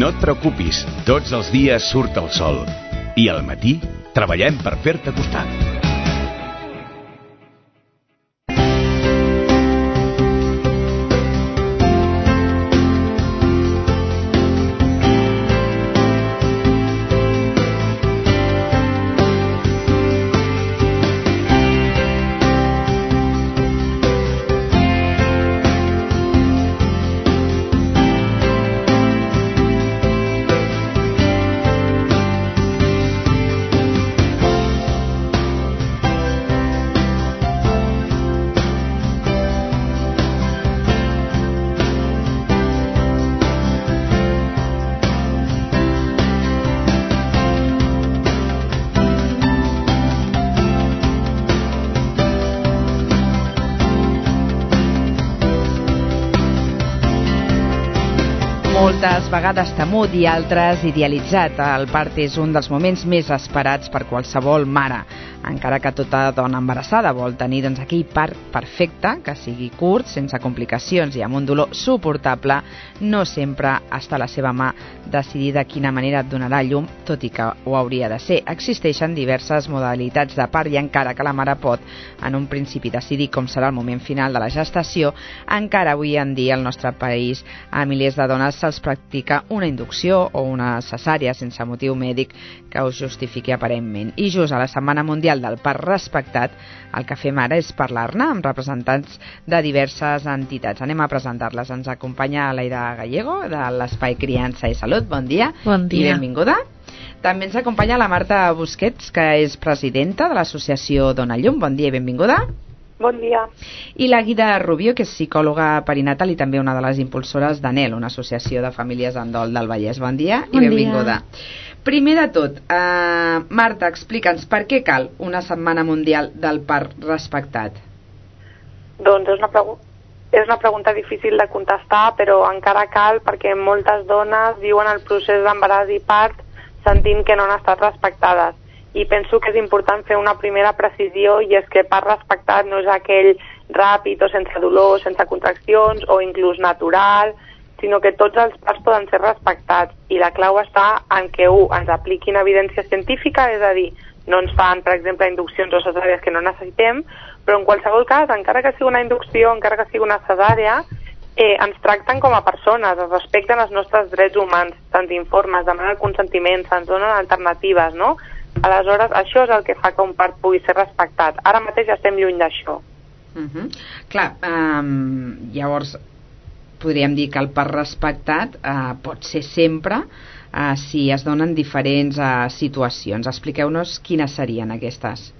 No et preocupis, tots els dies surt el sol. I al matí treballem per fer-te costat. Moltes vegades temut i altres idealitzat. El part és un dels moments més esperats per qualsevol mare, encara que tota dona embarassada vol tenir aquell part perfecte, que sigui curt, sense complicacions i amb un dolor suportable. No sempre està a la seva mà decidir de quina manera et donarà llum, tot i que ho hauria de ser. Existeixen diverses modalitats de part i encara que la mare pot en un principi decidir com serà el moment final de la gestació, encara avui en dia al nostre país a milers de dones se'ls practica una inducció o una cesària sense motiu mèdic que ho justifiqui aparentment. I just a la Setmana Mundial del Part Respectat el que fem ara és parlar-ne amb representants de diverses entitats. Anem a presentar-les. Ens acompanya l'Aida Gallego de l'Espai Criança i Salut. Bon dia. Bon dia. I benvinguda. També ens acompanya la Marta Busquets, que és presidenta de l'associació Dona Llum. Bon dia i benvinguda. Bon dia. I la Guida Rubio, que és psicòloga perinatal i també una de les impulsores d'ANEL, una associació de famílies en dol del Vallès. Bon dia i benvinguda. Primer de tot, Marta, explica'ns per què cal una Setmana Mundial del Part Respectat. Doncs és una pregunta difícil de contestar, però encara cal perquè moltes dones viuen el procés d'embaràs i part sentint que no han estat respectades. I penso que és important fer una primera precisió, i és que part respectat no és aquell ràpid o sense dolor, sense contraccions o inclús natural, sinó que tots els parts poden ser respectats, i la clau està en que ens apliquin evidència científica, és a dir, no ens fan, per exemple, induccions o cesàries que no necessitem, però en qualsevol cas, encara que sigui una inducció, encara que sigui una cesària, ens tracten com a persones, es respecten els nostres drets humans, se'ns informa, es demana el consentiment, se'ns donen alternatives, no? Aleshores, això és el que fa que un part pugui ser respectat. Ara mateix ja estem lluny d'això. Clar, llavors podríem dir que el part respectat pot ser sempre si es donen diferents situacions. Expliqueu-nos quines serien aquestes.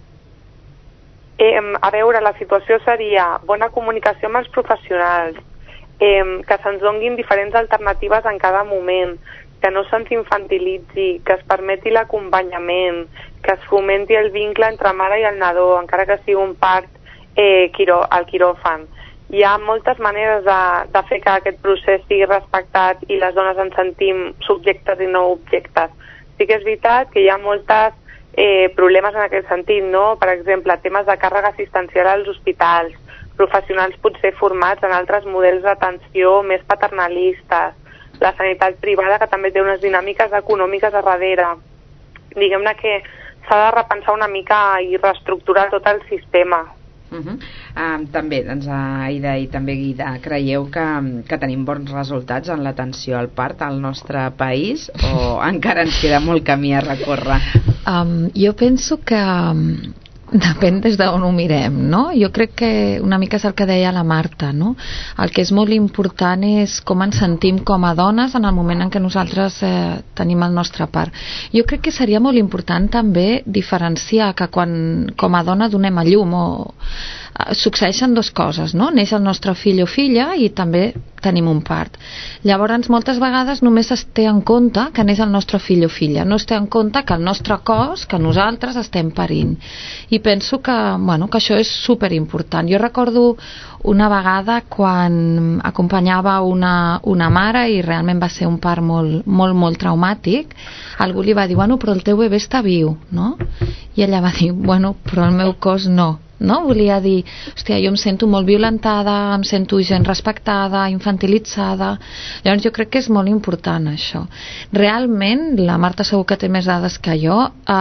A veure, la situació seria bona comunicació amb els professionals, que se'ns donin diferents alternatives en cada moment, que no se'ns infantilitzi, que es permeti l'acompanyament, que es fomenti el vincle entre mare i el nadó, encara que sigui un part al quiròfan. Hi ha moltes maneres de fer que aquest procés sigui respectat i les dones ens sentim subjectes i no objectes. Sí que és veritat que hi ha moltes problemes en aquest sentit, no? Per exemple, temes de càrrega assistencial als hospitals, professionals potser formats en altres models d'atenció més paternalistes, la sanitat privada, que també té unes dinàmiques econòmiques a darrere. Diguem-ne que s'ha de repensar una mica i reestructurar tot el sistema. També, Aida i també Guida, creieu que tenim bons resultats en l'atenció al part al nostre país o encara ens queda molt camí a recórrer? Jo penso que depèn des d'on ho mirem, no? Jo crec que una mica és el que deia la Marta, no? El que és molt important és com ens sentim com a dones en el moment en què nosaltres tenim el nostre part. Jo crec que seria molt important també diferenciar que quan com a dona donem a llum succeeixen dues coses, no? Neix el nostre fill o filla i també tenim un part. Llavors, moltes vegades només es té en compte que neix el nostre fill o filla, no es té en compte que el nostre cos, que nosaltres estem parint. I penso que això és superimportant. Jo recordo una vegada quan acompanyava una mare i realment va ser un part molt traumàtic. Algú li va dir, però el teu bebè està viu, no? I ella va dir, però el meu cos no. no? Volia dir, hòstia, jo em sento molt violentada, em sento gent respectada, infantilitzada. Llavors jo crec que és molt important això. Realment, la Marta segur que té més dades que jo,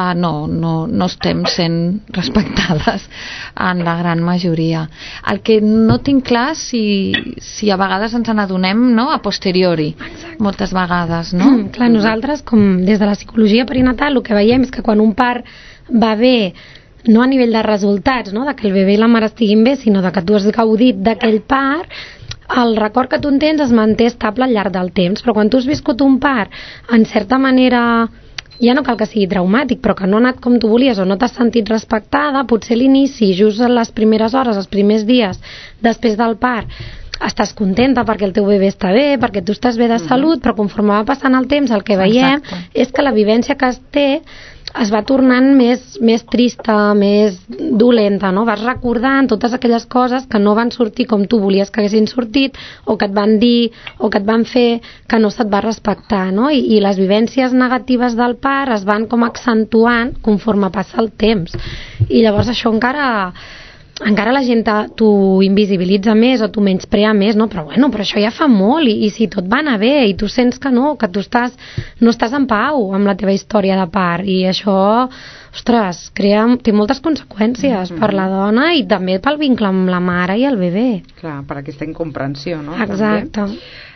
no estem sent respectades en la gran majoria. El que no tinc clar si a vegades ens n'adonem, no? A posteriori. Exacte. Moltes vegades, no? Clar, nosaltres, com des de la psicologia perinatal, el que veiem és que quan un part va bé, no a nivell de resultats, no? De que el bebè i la mare estiguin bé, sinó de que tu has gaudit d'aquell part, el record que tu en tens es manté estable al llarg del temps. Però quan tu has viscut un part, en certa manera, ja no cal que sigui traumàtic, però que no ha anat com tu volies o no t'has sentit respectada, potser a l'inici, just en les primeres hores, els primers dies després del part, estàs contenta perquè el teu bebè està bé, perquè tu estàs bé de salut, però conforme va passant el temps el que veiem és que la vivència que es té es va tornant més trista, més dolenta, no? Vas recordant totes aquelles coses que no van sortir com tu volies que haguessin sortit, o que et van dir, o que et van fer que no se't va respectar, no? I les vivències negatives del part es van com accentuant conforme passa el temps. I llavors això encara la gent t'ho invisibilitza més o t'ho menysprea més, no? Però això ja fa molt i si tot va anar bé i tu sents que no, que tu no estàs en pau amb la teva història de part, i això, ostres, té moltes conseqüències per la dona i també pel vincle amb la mare i el bebè. Clar, per aquesta incomprensió, no? Exacte.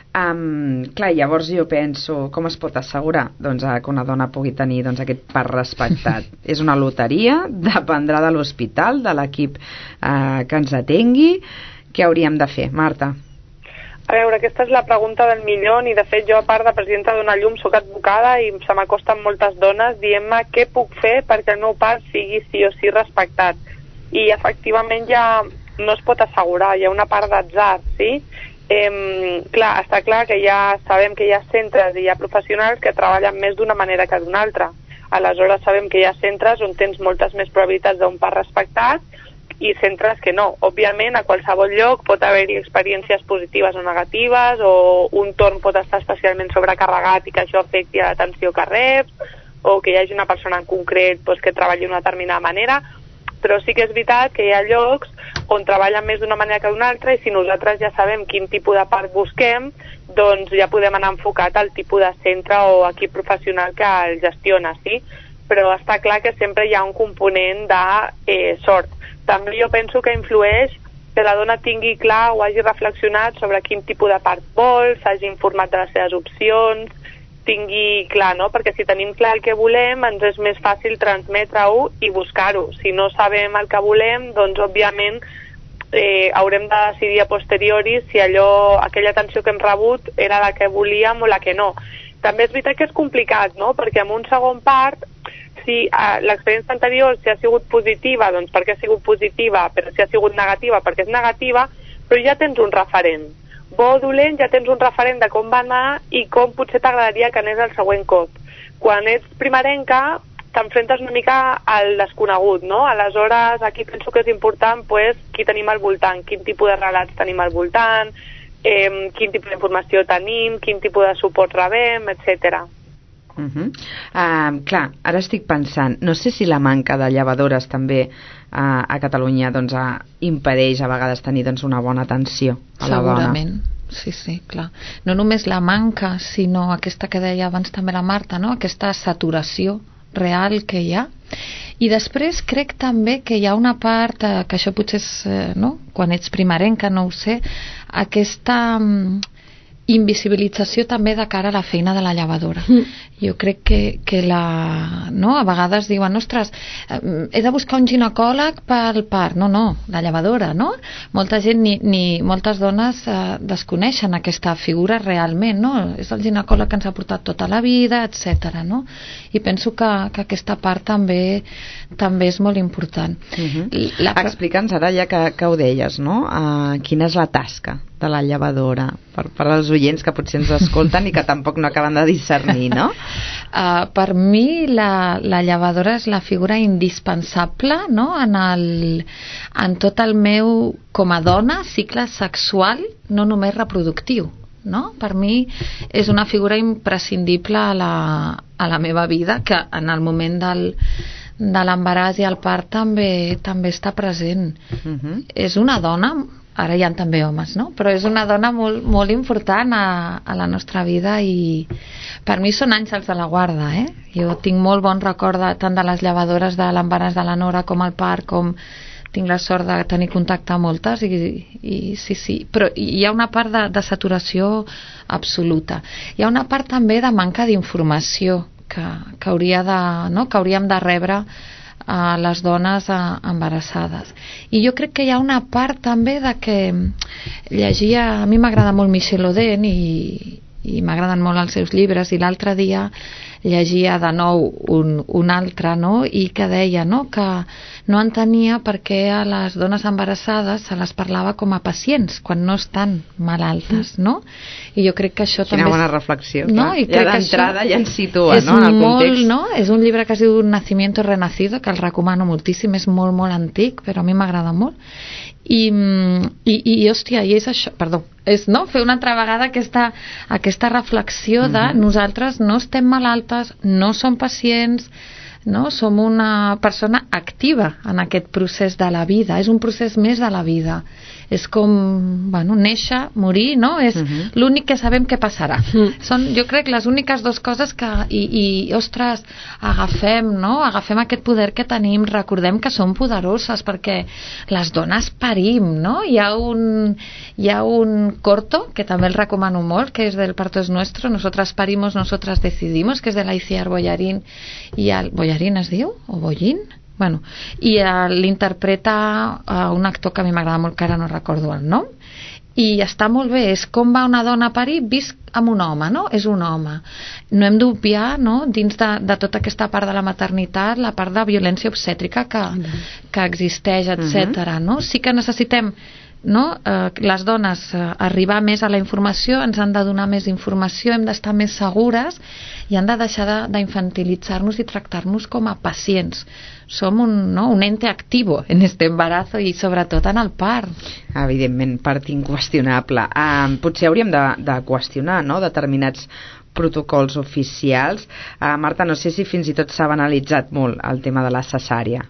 Clar, llavors jo penso, com es pot assegurar que una dona pugui tenir aquest part respectat? És una loteria, dependrà de l'hospital, de l'equip que ens atengui. Què hauríem de fer, Marta? A veure, aquesta és la pregunta del milió, i de fet jo, a part de presidenta d'Ona Llum, soc advocada i se m'acosten moltes dones dient-me què puc fer perquè el meu part sigui sí o sí respectat. I efectivament ja no es pot assegurar, hi ha una part d'atzar, sí? Clar, està clar que ja sabem que hi ha centres i hi ha professionals que treballen més d'una manera que d'una altra. Aleshores sabem que hi ha centres on tens moltes més probabilitats d'un part respectat i centres que no. Òbviament, a qualsevol lloc pot haver-hi experiències positives o negatives, o un torn pot estar especialment sobrecarregat i que això afecti a l'atenció que reps, o que hi hagi una persona en concret que treballi d'una determinada manera, però sí que és veritat que hi ha llocs on treballen més d'una manera que d'una altra, i si nosaltres ja sabem quin tipus de part busquem, doncs ja podem anar enfocat al tipus de centre o equip professional que el gestiona, sí? Però està clar que sempre hi ha un component de sort. També jo penso que influeix que la dona tingui clar o hagi reflexionat sobre quin tipus de part vol, s'hagi informat de les seves opcions, tingui clar, no? Perquè si tenim clar el que volem, ens és més fàcil transmetre-ho i buscar-ho. Si no sabem el que volem, doncs òbviament haurem de decidir a posteriori si aquella atenció que hem rebut era la que volíem o la que no. També és veritat que és complicat, no? Perquè en un segon part, si l'experiència anterior si ha sigut positiva, doncs perquè ha sigut positiva, però si ha sigut negativa, perquè és negativa, però ja tens un referent. Bo o dolent, ja tens un referent de com va anar i com potser t'agradaria que anés el següent cop. Quan ets primerenca, t'enfrentes una mica al desconegut, no? Aleshores, aquí penso que és important qui tenim al voltant, quin tipus de relats tenim al voltant, quin tipus d'informació tenim, quin tipus de suport rebem, etc. Clar, ara estic pensant, no sé si la manca de llevadores també a Catalunya impedeix a vegades tenir una bona atenció a la dona. Segurament, sí, clar. No només la manca, sinó aquesta que deia abans també la Marta, no? Aquesta saturació real que hi ha. I després crec també que hi ha una part que això potser és, no? Quan ets primerenca, no ho sé, aquesta invisibilització també de cara a la feina de la llevadora. Jo crec que no? A vegades diuen, ostres, he de buscar un ginecòleg pel part. No, la llevadora, no? Molta gent, moltes dones desconeixen aquesta figura realment, no? És el ginecòleg que ens ha portat tota la vida, etc. No? I penso que aquesta part també és molt important. Explica'ns ara, ja que ho deies, no? Quina és la tasca de la llevadora per als oients que potser ens escolten i que tampoc no acaben de discernir, no? Per mi la llevadora és la figura indispensable, no? En tot el meu, com a dona, cicle sexual, no només reproductiu, no? Per mi és una figura imprescindible a la meva vida, que en el moment de l'embaràs i el part també està present. És una dona, ara hi ha també homes, no? Però és una dona molt, molt important a la nostra vida i per mi són àngels de la guarda, Jo tinc molt bon record tant de les llevadores de l'embaràs de la Nora com el part, com tinc la sort de tenir contacte amb moltes i sí, però hi ha una part de saturació absoluta. Hi ha una part també de manca d'informació que hauríem de rebre a les dones embarassades. I jo crec que hi ha una part també de que llegia, a mi m'agrada molt Michel Oden i m'agraden molt els seus llibres, i l'altre dia llegia de nou un altre, i que deia que no entenia per què a les dones embarassades se les parlava com a pacients quan no estan malaltes, I jo crec que això també... Quina bona reflexió, clar. I ja d'entrada ja ens situa, en el context. És un llibre que es diu Nacimiento Renacido, que el recomano moltíssim, és molt, molt antic, però a mi m'agrada molt. I hòstia, i és això, perdó, és fer una altra vegada aquesta reflexió de nosaltres no estem malaltes, no som pacients, som una persona activa en aquest procés de la vida, és un procés més de la vida, és com néixer, morir, és l'únic que sabem que passarà. Són, jo crec, les úniques dues coses que ostres, agafem aquest poder que tenim, recordem que som poderoses perquè les dones parim, Hi ha un corto que també el recomano molt, que és del Parto es Nuestro, Nosotras parimos, nosotras decidimos, que és de l'Iciar Bollarín i Bollarín es diu? O Bollín? Bueno, i l'interpreta un actor que a mi m'agrada molt, que ara no recordo el nom, i està molt bé, és com va una dona a parir vist amb un home, és un home. No hem d'obviar, dins de tota aquesta part de la maternitat, la part de violència obstètrica que existeix, etc. Sí que necessitem les dones arribar més a la informació, ens han de donar més informació, hem d'estar més segures i han de deixar d'infantilitzar-nos i tractar-nos com a pacients. Som un ente activo en este embarazo i sobretot en el part. Evidentment, part inqüestionable. Potser hauríem de qüestionar determinats protocols oficials. Marta, no sé si fins i tot s'ha banalitzat molt el tema de la cesària.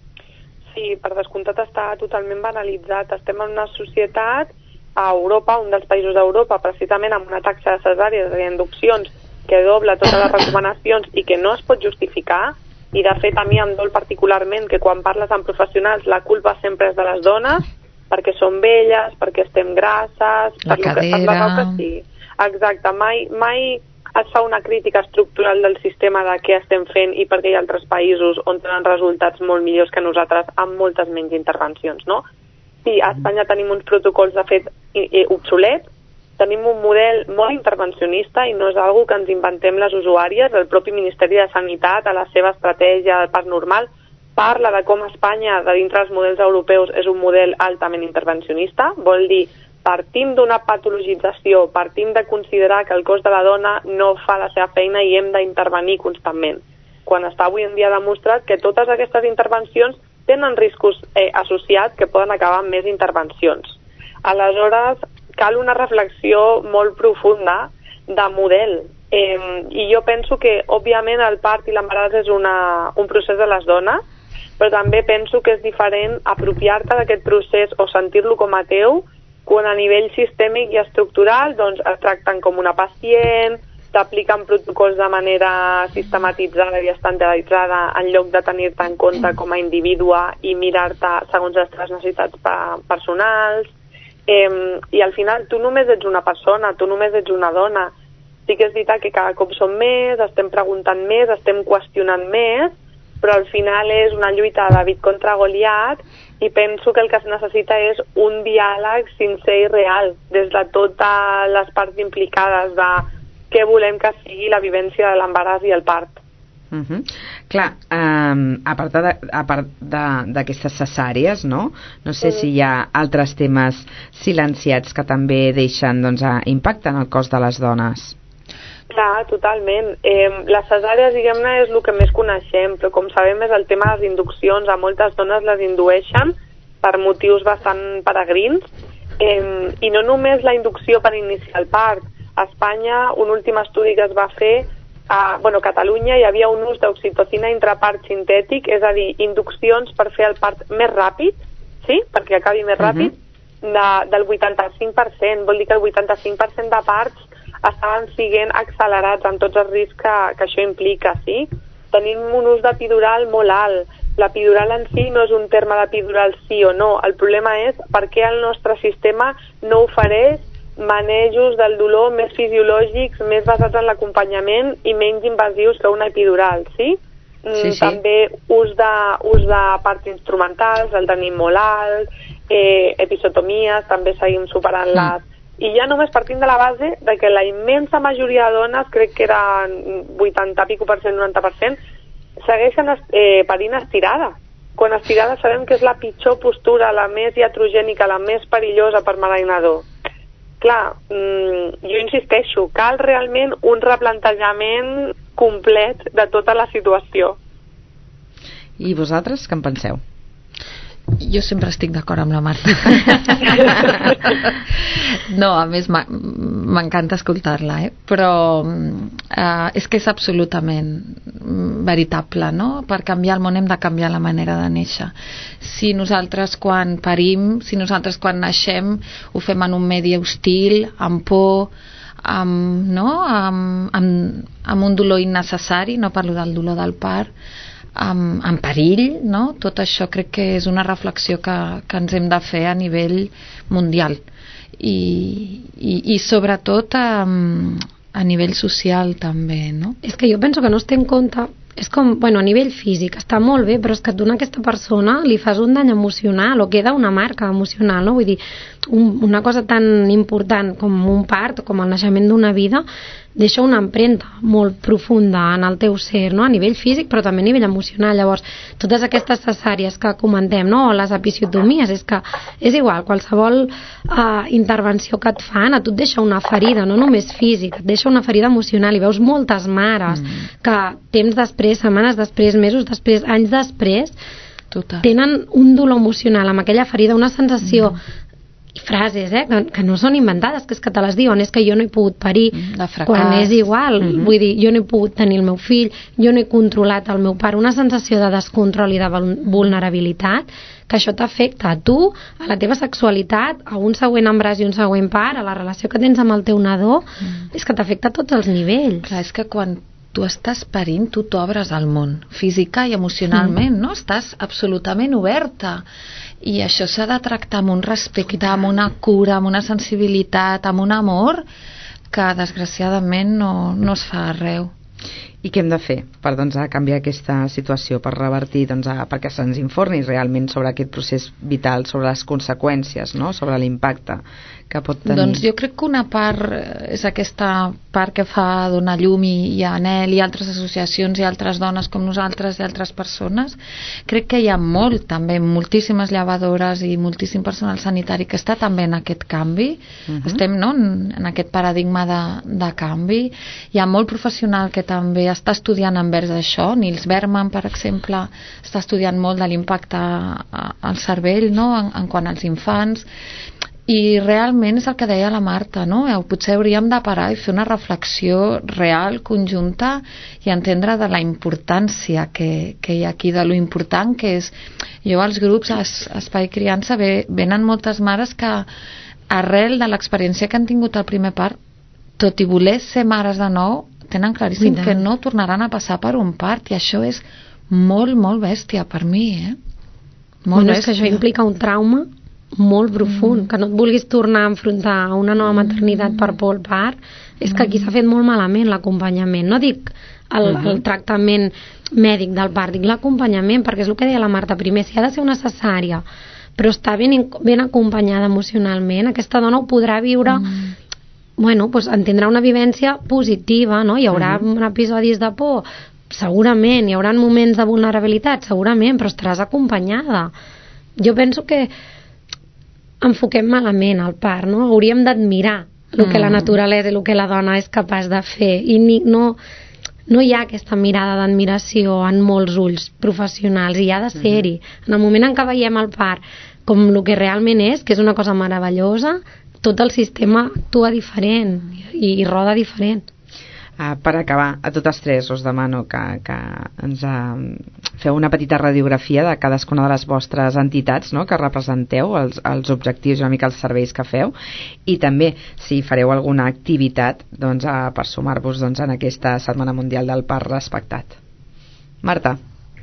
Sí, per descomptat està totalment banalitzat. Estem en una societat a Europa, un dels països d'Europa, precisament amb una taxa de cesàries i d'induccions que dobla totes les recomanacions i que no es pot justificar, i de fet a mi em dol particularment que quan parles amb professionals la culpa sempre és de les dones, perquè són velles, perquè estem grasses, la cadera... Exacte, mai es fa una crítica estructural del sistema de què estem fent i perquè hi ha altres països on tenen resultats molt millors que nosaltres amb moltes menys intervencions, Sí, a Espanya tenim uns protocols de fet obsolets, tenim un model molt intervencionista i no és algo que ens inventem les usuàries. El propi Ministeri de Sanitat, a la seva estratègia del part normal, parla de com Espanya, de dintre dels models europeus, és un model altament intervencionista. Vol dir, partim d'una patologització, partim de considerar que el cos de la dona no fa la seva feina i hem d'intervenir constantment. Quan està avui en dia demostrat que totes aquestes intervencions tenen riscos associats que poden acabar amb més intervencions. Aleshores, cal una reflexió molt profunda de model. I jo penso que, òbviament, el part i l'embaràs és un procés de les dones, però també penso que és diferent apropiar-te d'aquest procés o sentir-lo com a teu quan a nivell sistèmic i estructural es tracten com una pacient, t'apliquen protocols de manera sistematitzada i estandarditzada en lloc de tenir-te en compte com a individua i mirar-te segons les teves necessitats personals. I al final tu només ets una persona, tu només ets una dona. Sí que és veritat que cada cop som més, estem preguntant més, estem qüestionant més, però al final és una lluita de David contra Goliat i penso que el que es necessita és un diàleg sincer i real des de totes les parts implicades de què volem que sigui la vivència de l'embaràs i el part. Clar, a part d'aquestes cesàries, no sé si hi ha altres temes silenciats que també deixen impacte en el cos de les dones. Clar, totalment. Les cesàries, diguem-ne, és el que més coneixem, però com sabem és el tema de les induccions. A moltes dones les indueixen per motius bastant peregrins i no només la inducció per iniciar el part. A Espanya, un últim estudi que es va fer a Catalunya hi havia un ús d'oxitocina intrapart sintètic, és a dir, induccions per fer el part més ràpid, sí? Perquè acabi més ràpid, del 85%. Vol dir que el 85% de parts estaven sent accelerats amb tots els riscs que això implica, sí? Tenim un ús d'epidural molt alt. L'epidural en si no és un terme d'epidural sí o no. El problema és per què el nostre sistema no ofereix manejos del dolor més fisiològics, més basats en l'acompanyament i menys invasius que una epidural, sí? Sí. També ús de parts instrumentals, el tenim molt alt, episotomies, també seguim superant-les. I ja només partint de la base de que la immensa majoria de dones, crec que eren 80%, 90%, segueixen parint estirada. Quan estirada sabem que és la pitjor postura, la més iatrogènica, la més perillosa per mare i nadó. Clar, jo insisteixo, cal realment un replantejament complet de tota la situació. I vosaltres què en penseu? Jo sempre estic d'acord amb la Marta. No, a més m'encanta escoltar-la, però és que és absolutament veritable, no? Per canviar el món hem de canviar la manera de néixer. Si nosaltres quan parim, si nosaltres quan naixem ho fem en un medi hostil, amb por, amb un dolor innecessari, no parlo del dolor del part, en perill, no? Tot això crec que és una reflexió que ens hem de fer a nivell mundial i sobretot a nivell social també, no? És que jo penso que no es té en compte, és com, a nivell físic està molt bé, però és que tu a aquesta persona li fas un dany emocional o queda una marca emocional, no? Vull dir, una cosa tan important com un part, com el naixement d'una vida, deixa una empremta molt profunda en el teu ser, no? A nivell físic però també a nivell emocional. Llavors, totes aquestes cesàries que comentem, no? O les episiotomies, és que és igual, qualsevol intervenció que et fan, a tu et deixa una ferida, no només física, et deixa una ferida emocional, i veus moltes mares que temps després, setmanes després, mesos després, anys després, tenen un dolor emocional amb aquella ferida, una sensació i frases, que no són inventades, que és que te les diuen, és que jo no he pogut parir, quan és igual, vull dir, jo no he pogut tenir el meu fill, jo no he controlat el meu pare, una sensació de descontrol i de vulnerabilitat, que això t'afecta a tu, a la teva sexualitat, a un següent embràs i un següent part, a la relació que tens amb el teu nadó, és que t'afecta a tots els nivells. Clar, és que quan tu estàs parint, tu t'obres al món, física i emocionalment, no? Estàs absolutament oberta. I això s'ha de tractar amb un respecte, amb una cura, amb una sensibilitat, amb un amor que desgraciadament no es fa arreu. I què hem de fer per canviar aquesta situació, per revertir, perquè se'ns informi realment sobre aquest procés vital, sobre les conseqüències, no? Sobre l'impacte que pot tenir? Doncs jo crec que una part és aquesta part que fa Donar Llum i Anel i altres associacions i altres dones com nosaltres i altres persones. Crec que hi ha també moltíssimes llevadores i moltíssim personal sanitari que està també en aquest canvi. Estem, no?, en aquest paradigma de canvi. Hi ha molt professional que també està estudiant envers això. Nils Berman, per exemple, està estudiant molt de l'impacte al cervell, no?, en quant als infants. I realment és el que deia la Marta, no? Potser hauríem de parar i fer una reflexió real, conjunta, i entendre de la importància que hi ha aquí, de lo important que és. Jo als grups Espai Criança venen moltes mares que arrel de l'experiència que han tingut al primer part, tot i voler ser mares de nou, tenen claríssim que no tornaran a passar per un part, i això és molt, molt bèstia per mi, Molt bèstia. És que això implica un trauma molt profund, que no et vulguis tornar a enfrontar a una nova maternitat per por al part, és que aquí s'ha fet molt malament l'acompanyament. No dic el tractament mèdic del part, dic l'acompanyament, perquè és el que deia la Marta primer, si ha de ser una cesària, però està ben acompanyada emocionalment, aquesta dona ho podrà viure, doncs en tindrà una vivència positiva, no? Hi haurà episodis de por, segurament, hi haurà moments de vulnerabilitat, segurament, però estaràs acompanyada. Jo penso que enfoquem malament el part, no? Hauríem d'admirar el que la naturalesa i el que la dona és capaç de fer, i no hi ha aquesta mirada d'admiració en molts ulls professionals, i ha de ser-hi. En el moment en què veiem el part com el que realment és, que és una cosa meravellosa, tot el sistema actua diferent i roda diferent. Per acabar, a totes tres us demano que ens feu una petita radiografia de cadascuna de les vostres entitats, no?, que representeu, els objectius i una mica els serveis que feu, i també si fareu alguna activitat doncs, per sumar-vos doncs, en aquesta Setmana Mundial del Parc Respectat. Marta.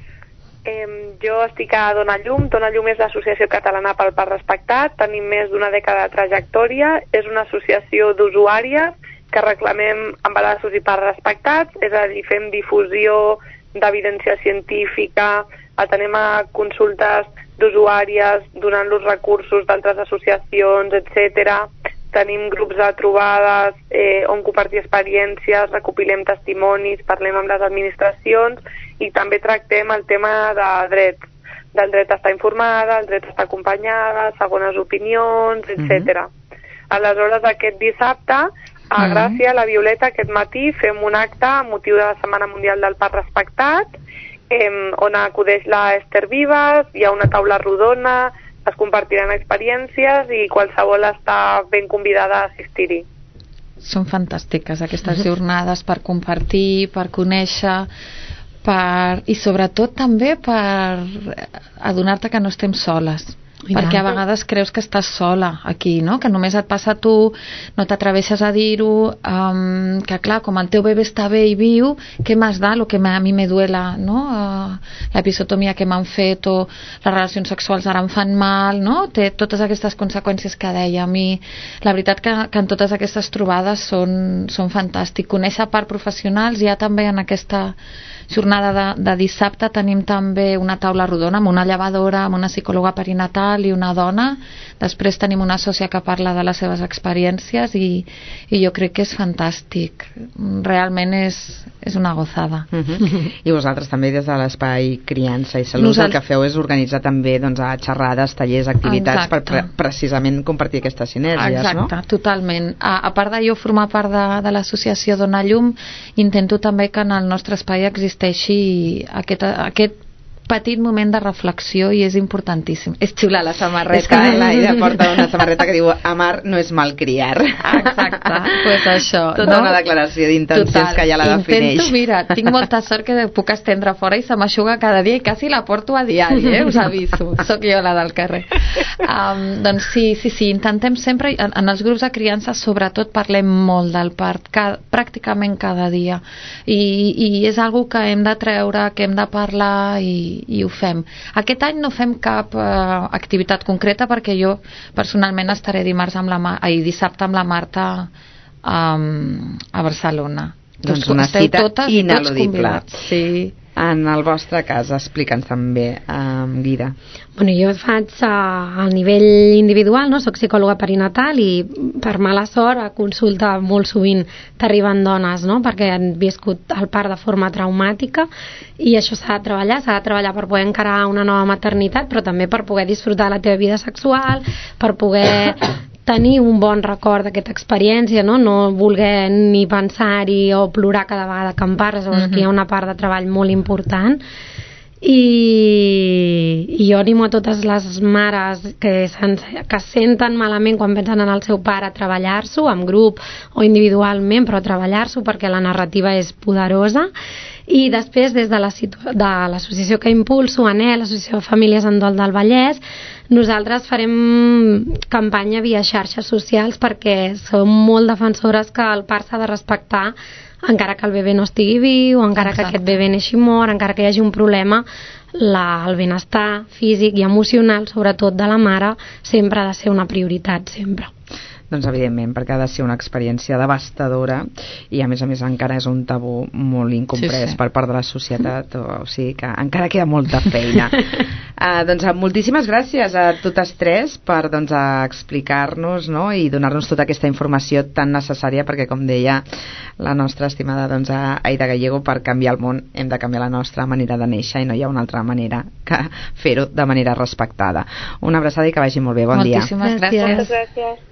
Jo estic a Dona Llum. Dona Llum és l'Associació Catalana pel Parc Respectat. Tenim més d'una dècada de trajectòria. És una associació d'usuàries que reclamem embarassos i parcs respectats, és a dir, fem difusió d'evidència científica, atenem a consultes d'usuàries, donant-los recursos d'altres associacions, etc. Tenim grups de trobades on compartir experiències, recopilem testimonis, parlem amb les administracions i també tractem el tema de drets, del dret a estar informada, el dret a estar acompanyada, segones opinions, etc. Aleshores, aquest dissabte, a Gràcia, a la Violeta, aquest matí, fem un acte a motiu de la Setmana Mundial del Parc Respectat, on acudeix la Esther Vives, hi ha una taula rodona, es compartiran experiències i qualsevol està ben convidada a assistir-hi. Són fantàstiques aquestes jornades per compartir, per conèixer, i sobretot també per adonar-te que no estem soles. Perquè a vegades creus que estàs sola aquí, no? Que només et passa a tu, no t'atreveixes a dir-ho, que clar, com el teu bebè està bé i viu, què més da lo que a mi me duela, no? L'episotomia que m'han fet o les relacions sexuals ara em fan mal, no? Té totes aquestes conseqüències que deia. A mi la veritat que en totes aquestes trobades són fantàstic. Conèixer part professionals, ja també en aquesta jornada de dissabte tenim també una taula rodona amb una llevadora, amb una psicòloga perinatal i una dona. Després tenim una sòcia que parla de les seves experiències i jo crec que és fantàstic. Realment és una gozada. I vosaltres també des de l'Espai Criança i Salut el que feu és organitzar també doncs, xerrades, tallers, activitats per precisament compartir aquestes sinergies, no? Exacte, totalment. A part de jo formar part de l'associació Dona Llum, intento també que en el nostre espai existeixi aquest petit moment de reflexió i és importantíssim. És xula la samarreta. L'Aida porta una samarreta que diu amar no és malcriar. Exacte, pues això. Tota una declaració d'intencions que ja la defineix. Intento, mira, tinc molta sort que puc estendre fora i se m'aixuga cada dia i quasi la porto a diari, us aviso. Soc jo la del carrer. Doncs sí, intentem sempre, en els grups de criança sobretot parlem molt del parc, pràcticament cada dia. I és algo que hem de treure, que hem de parlar i ho fem. Aquest any no fem cap activitat concreta perquè jo personalment estaré dissabte amb la Marta a Barcelona. Doncs una cita ineludible. Sí. En el vostre cas, explica'ns també, Guida. Bueno, jo faig a nivell individual, no? Soc psicòloga perinatal i per mala sort a consulta molt sovint t'arriben dones, no? Perquè han viscut el part de forma traumàtica i això s'ha de treballar per poder encarar una nova maternitat, però també per poder disfrutar de la teva vida sexual, per poder tenir un bon record d'aquesta experiència, no voler ni pensar-hi o plorar cada vegada que en parles. Aquí hi ha una part de treball molt important i jo animo a totes les mares que senten malament quan pensen en el seu pare a treballar-s'ho, en grup o individualment, però a treballar-s'ho perquè la narrativa és poderosa. I després, des de l'associació que impulso, ANEL, l'Associació de Famílies en Dol del Vallès, nosaltres farem campanya via xarxes socials perquè som molt defensores que el part s'ha de respectar encara que el bebè no estigui viu, encara que aquest bebè neixi mort, encara que hi hagi un problema, el benestar físic i emocional, sobretot de la mare, sempre ha de ser una prioritat, sempre. Doncs evidentment, perquè ha de ser una experiència devastadora i a més encara és un tabú molt incomprès per part de la societat, o sigui que encara queda molta feina. Doncs moltíssimes gràcies a totes tres per explicar-nos, no? I donar-nos tota aquesta informació tan necessària perquè, com deia la nostra estimada Aida Gallego, per canviar el món hem de canviar la nostra manera de néixer i no hi ha una altra manera que fer-ho de manera respectada. Una abraçada i que vagi molt bé. Bon dia. Moltíssimes gràcies. Moltes gràcies.